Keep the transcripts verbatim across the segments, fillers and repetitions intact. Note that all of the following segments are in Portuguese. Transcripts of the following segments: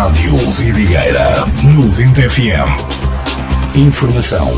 Rádio Vidigueira noventa F M. Informação.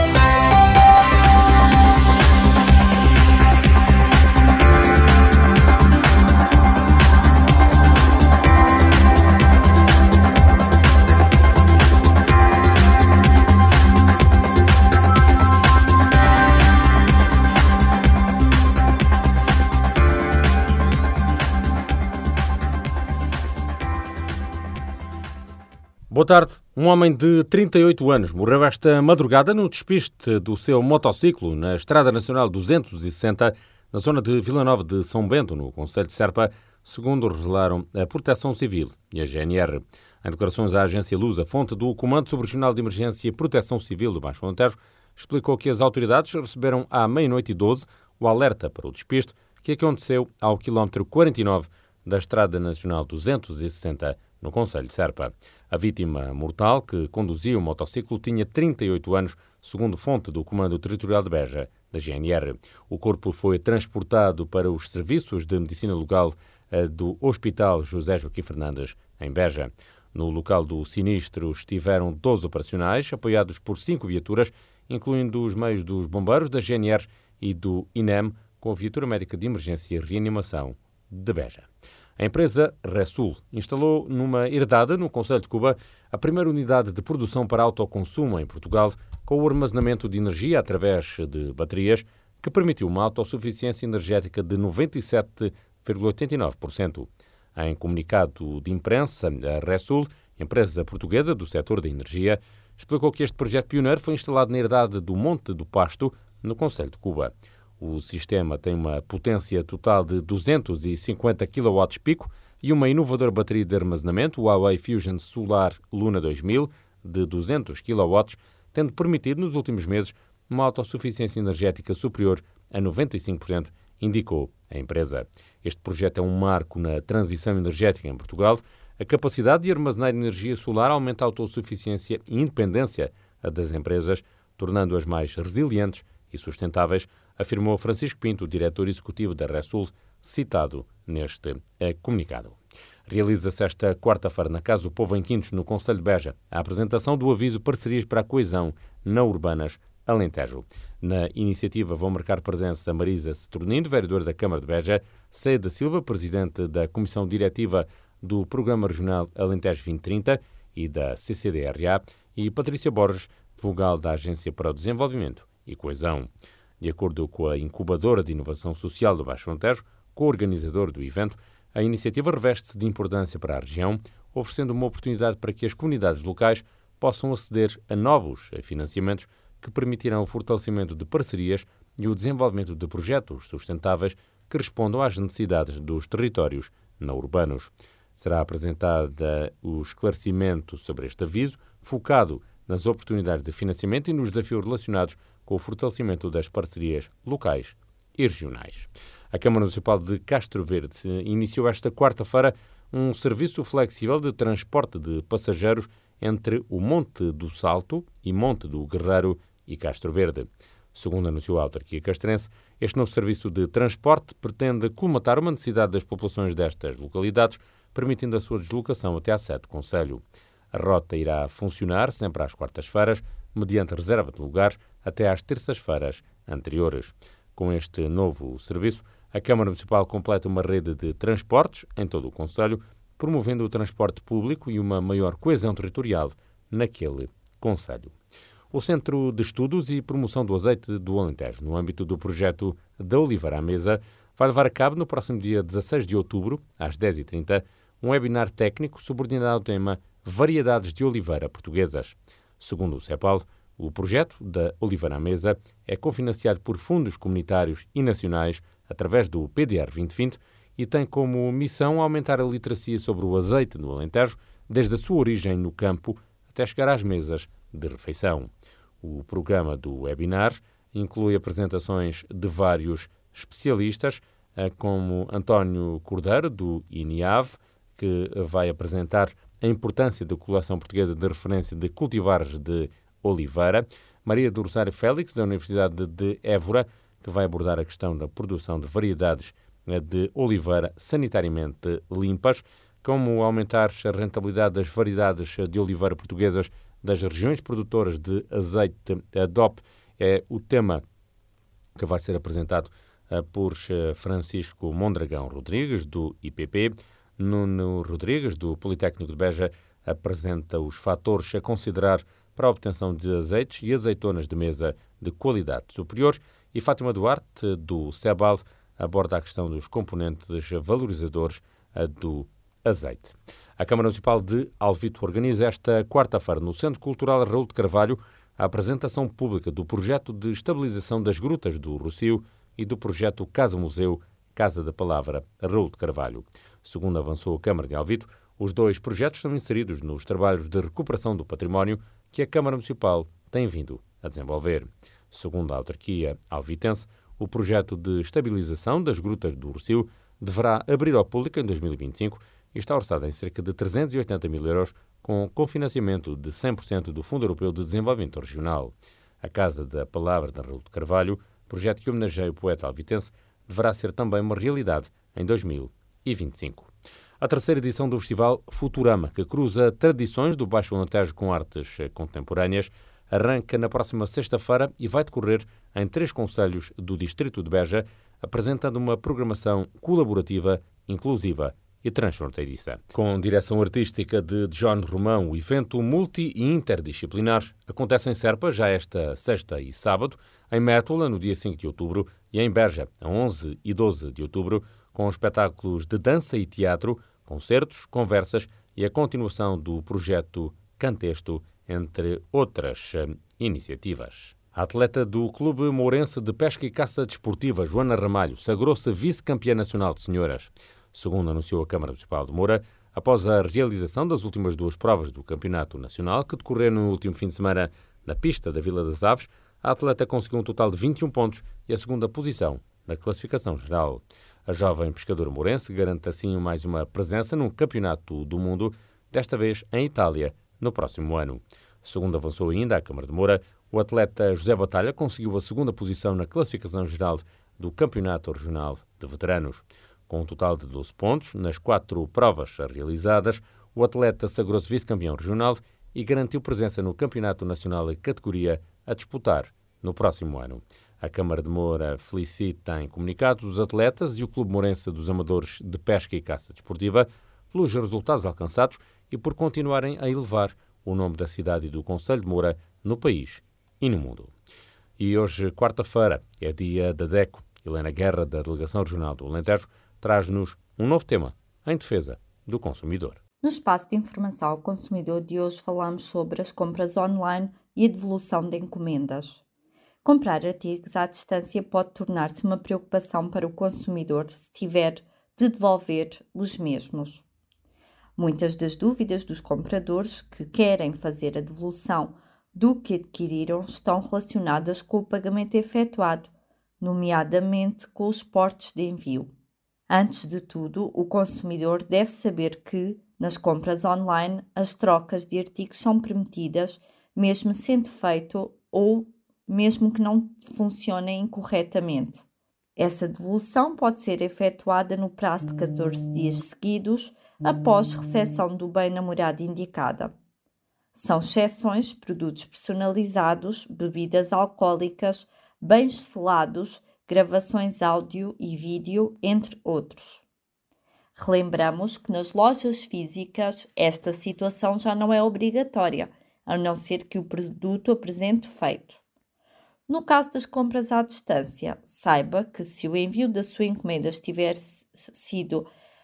Boa tarde. Um homem de trinta e oito anos morreu esta madrugada no despiste do seu motociclo na Estrada Nacional duzentos e sessenta, na zona de Vila Nova de São Bento, no concelho de Serpa, segundo revelaram a Proteção Civil e a G N R. Em declarações à agência Lusa, fonte do Comando Subregional de Emergência e Proteção Civil do Baixo Alentejo, explicou que as autoridades receberam à meia-noite e doze o alerta para o despiste que aconteceu ao quilómetro quarenta e nove da Estrada Nacional duzentos e sessenta, no concelho de Serpa. A vítima mortal, que conduzia o motociclo, tinha trinta e oito anos, segundo fonte do Comando Territorial de Beja, da G N R. O corpo foi transportado para os serviços de medicina local do Hospital José Joaquim Fernandes, em Beja. No local do sinistro estiveram doze operacionais, apoiados por cinco viaturas, incluindo os meios dos bombeiros, da G N R e do I N E M, com a viatura médica de emergência e reanimação de Beja. A empresa Ressul instalou numa herdade no concelho de Cuba a primeira unidade de produção para autoconsumo em Portugal, com o armazenamento de energia através de baterias, que permitiu uma autossuficiência energética de noventa e sete vírgula oitenta e nove por cento. Em comunicado de imprensa, a Ressul, empresa portuguesa do setor da energia, explicou que este projeto pioneiro foi instalado na herdade do Monte do Pasto, no concelho de Cuba. O sistema tem uma potência total de duzentos e cinquenta quilowatts-pico e uma inovadora bateria de armazenamento, o Huawei Fusion Solar Luna dois mil, de duzentos quilowatts, tendo permitido nos últimos meses uma autossuficiência energética superior a noventa e cinco por cento, indicou a empresa. Este projeto é um marco na transição energética em Portugal. A capacidade de armazenar energia solar aumenta a autossuficiência e independência das empresas, tornando-as mais resilientes e sustentáveis, afirmou Francisco Pinto, diretor executivo da Ressul, citado neste eh, comunicado. Realiza-se esta quarta-feira na Casa do Povo em Quintos, no concelho de Beja, a apresentação do aviso Parcerias para a Coesão na Urbanas Alentejo. Na iniciativa vão marcar presença Marisa Saturnino, vereadora da Câmara de Beja, Ceia da Silva, presidente da Comissão Diretiva do Programa Regional Alentejo vinte trinta e da C C D R A, e Patrícia Borges, vogal da Agência para o Desenvolvimento e Coesão. De acordo com a incubadora de inovação social do Baixo Alentejo, co-organizador do evento, a iniciativa reveste-se de importância para a região, oferecendo uma oportunidade para que as comunidades locais possam aceder a novos financiamentos que permitirão o fortalecimento de parcerias e o desenvolvimento de projetos sustentáveis que respondam às necessidades dos territórios não urbanos. Será apresentado o esclarecimento sobre este aviso, focado nas oportunidades de financiamento e nos desafios relacionados com o fortalecimento das parcerias locais e regionais. A Câmara Municipal de Castro Verde iniciou esta quarta-feira um serviço flexível de transporte de passageiros entre o Monte do Salto e Monte do Guerreiro e Castro Verde. Segundo anunciou a autarquia castrense, este novo serviço de transporte pretende colmatar uma necessidade das populações destas localidades, permitindo a sua deslocação até à sede do concelho. A rota irá funcionar sempre às quartas-feiras, mediante reserva de lugares, até às terças-feiras anteriores. Com este novo serviço, a Câmara Municipal completa uma rede de transportes em todo o concelho, promovendo o transporte público e uma maior coesão territorial naquele concelho. O Centro de Estudos e Promoção do Azeite do Alentejo, no âmbito do projeto da Oliveira à Mesa, vai levar a cabo no próximo dia dezasseis de outubro, às dez e trinta, um webinar técnico subordinado ao tema Variedades de Oliveira Portuguesas. Segundo o CEPAL, o projeto da Oliveira à Mesa é cofinanciado por fundos comunitários e nacionais através do P D R vinte vinte e tem como missão aumentar a literacia sobre o azeite no Alentejo, desde a sua origem no campo até chegar às mesas de refeição. O programa do webinar inclui apresentações de vários especialistas, como António Cordeiro, do I N I A V, que vai apresentar a importância da coleção portuguesa de referência de cultivares de oliveira, Maria do Rosário Félix, da Universidade de Évora, que vai abordar a questão da produção de variedades de oliveira sanitariamente limpas, como aumentar a rentabilidade das variedades de oliveira portuguesas das regiões produtoras de azeite D O P, é o tema que vai ser apresentado por Francisco Mondragão Rodrigues, do I P P. Nuno Rodrigues, do Politécnico de Beja, apresenta os fatores a considerar para a obtenção de azeites e azeitonas de mesa de qualidade superior, e Fátima Duarte, do SEBAL, aborda a questão dos componentes valorizadores do azeite. A Câmara Municipal de Alvito organiza esta quarta-feira, no Centro Cultural Raul de Carvalho, a apresentação pública do projeto de estabilização das grutas do Rossio e do projeto Casa Museu, Casa da Palavra, Raul de Carvalho. Segundo avançou a Câmara de Alvito, os dois projetos estão inseridos nos trabalhos de recuperação do património que a Câmara Municipal tem vindo a desenvolver. Segundo a autarquia alvitense, o projeto de estabilização das grutas do Rossio deverá abrir ao público em dois mil e vinte e cinco e está orçado em cerca de trezentos e oitenta mil euros, com cofinanciamento de cem por cento do Fundo Europeu de Desenvolvimento Regional. A Casa da Palavra de Raul de Carvalho, projeto que homenageia o poeta alvitense, deverá ser também uma realidade em dois mil e vinte e cinco. A terceira edição do Festival Futurama, que cruza tradições do Baixo Alentejo com artes contemporâneas, arranca na próxima sexta-feira e vai decorrer em três concelhos do distrito de Beja, apresentando uma programação colaborativa, inclusiva e transfronteiriça. Com direção artística de John Romão, o evento multi e interdisciplinar acontece em Serpa já esta sexta e sábado, em Mértola no dia cinco de outubro e em Beja, a onze e doze de outubro, com espetáculos de dança e teatro, concertos, conversas e a continuação do projeto Cantexto, entre outras uh, iniciativas. A atleta do Clube Mourense de Pesca e Caça Desportiva, Joana Ramalho, sagrou-se vice-campeã nacional de senhoras. Segundo anunciou a Câmara Municipal de Moura, após a realização das últimas duas provas do Campeonato Nacional, que decorreram no último fim de semana na pista da Vila das Aves, a atleta conseguiu um total de vinte e um pontos e a segunda posição na classificação geral. A jovem pescadora mourense garante assim mais uma presença num campeonato do mundo, desta vez em Itália, no próximo ano. Segundo avançou ainda a Câmara de Moura, o atleta José Batalha conseguiu a segunda posição na classificação geral do Campeonato Regional de Veteranos. Com um total de doze pontos nas quatro provas realizadas, o atleta sagrou-se vice-campeão regional e garantiu presença no Campeonato Nacional em categoria a disputar no próximo ano. A Câmara de Moura felicita em comunicado os atletas e o Clube Mourense dos Amadores de Pesca e Caça Desportiva pelos resultados alcançados e por continuarem a elevar o nome da cidade e do concelho de Moura no país e no mundo. E hoje, quarta-feira, é dia da DECO. Helena Guerra, da Delegação Regional do Alentejo, traz-nos um novo tema em defesa do consumidor. No espaço de informação ao consumidor de hoje falamos sobre as compras online e a devolução de encomendas. Comprar artigos à distância pode tornar-se uma preocupação para o consumidor se tiver de devolver os mesmos. Muitas das dúvidas dos compradores que querem fazer a devolução do que adquiriram estão relacionadas com o pagamento efetuado, nomeadamente com os portos de envio. Antes de tudo, o consumidor deve saber que, nas compras online, as trocas de artigos são permitidas, mesmo sendo feito ou mesmo que não funcionem corretamente. Essa devolução pode ser efetuada no prazo de catorze dias seguidos após recepção do bem na morada indicada. São exceções produtos personalizados, bebidas alcoólicas, bens selados, gravações áudio e vídeo, entre outros. Relembramos que nas lojas físicas esta situação já não é obrigatória, a não ser que o produto apresente defeito. No caso das compras à distância, saiba que se o envio da sua encomenda tiver sido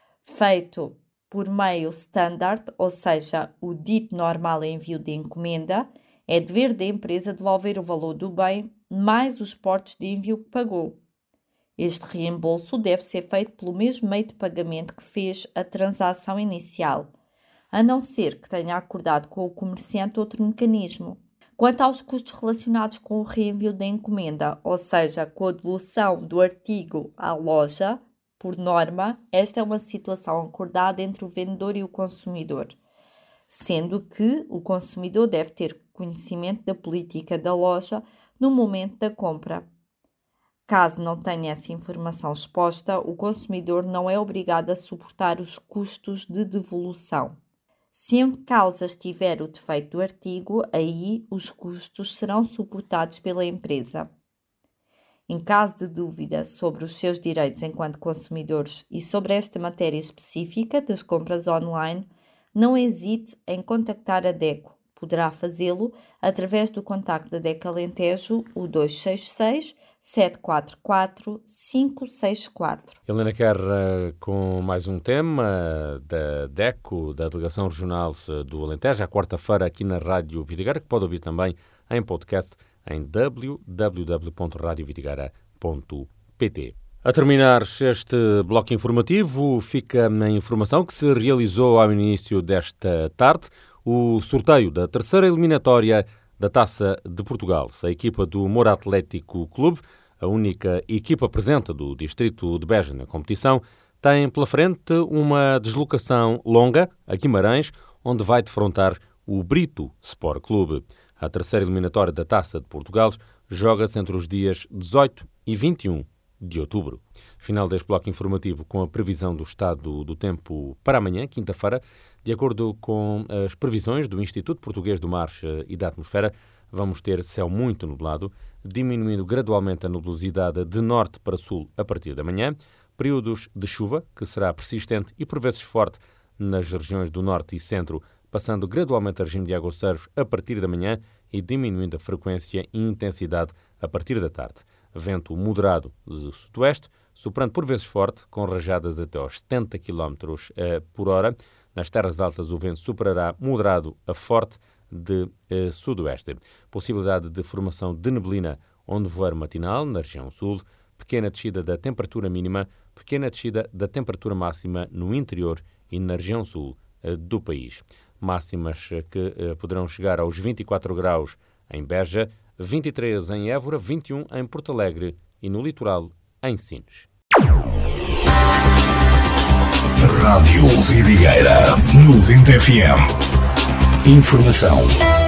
feito por meio standard, ou seja, o dito normal envio de encomenda, é dever da empresa devolver o valor do bem mais os portos de envio que pagou. Este reembolso deve ser feito pelo mesmo meio de pagamento que fez a transação inicial, a não ser que tenha acordado com o comerciante outro mecanismo. Quanto aos custos relacionados com o reenvio da encomenda, ou seja, com a devolução do artigo à loja, por norma, esta é uma situação acordada entre o vendedor e o consumidor, sendo que o consumidor deve ter conhecimento da política da loja no momento da compra. Caso não tenha essa informação exposta, o consumidor não é obrigado a suportar os custos de devolução. Se em causa estiver o defeito do artigo, aí os custos serão suportados pela empresa. Em caso de dúvida sobre os seus direitos enquanto consumidores e sobre esta matéria específica das compras online, não hesite em contactar a DECO. Poderá fazê-lo através do contacto da DECO Alentejo, o dois seis seis, sete quatro quatro, cinco seis quatro. Helena Guerra com mais um tema da DECO, da Delegação Regional do Alentejo, à quarta-feira aqui na Rádio Vidigueira, que pode ouvir também em podcast em w w w ponto radio vidigueira ponto p t. A terminar este bloco informativo, fica a informação que se realizou ao início desta tarde o sorteio da terceira eliminatória da Taça de Portugal. A equipa do Moura Atlético Clube, a única equipa presente do distrito de Beja na competição, tem pela frente uma deslocação longa a Guimarães, onde vai defrontar o Brito Sport Clube. A terceira eliminatória da Taça de Portugal joga-se entre os dias dezoito e vinte e um de outubro. Final deste bloco informativo com a previsão do estado do tempo para amanhã, quinta-feira. De acordo com as previsões do Instituto Português do Mar e da Atmosfera, vamos ter céu muito nublado, diminuindo gradualmente a nubosidade de norte para sul a partir da manhã, períodos de chuva, que será persistente e por vezes forte nas regiões do norte e centro, passando gradualmente a regime de aguaceiros a partir da manhã e diminuindo a frequência e intensidade a partir da tarde. Vento moderado de sudoeste, soprando por vezes forte, com rajadas até aos setenta quilómetros por hora. Nas terras altas o vento superará moderado a forte de eh, sudoeste. Possibilidade de formação de neblina ou nevoeiro matinal na região sul, pequena descida da temperatura mínima, pequena descida da temperatura máxima no interior e na região sul eh, do país. Máximas que eh, poderão chegar aos vinte e quatro graus em Beja, vinte e três em Évora, vinte e um em Porto Alegre e no litoral em Sines. Rádio Vidigueira noventa F M. Informação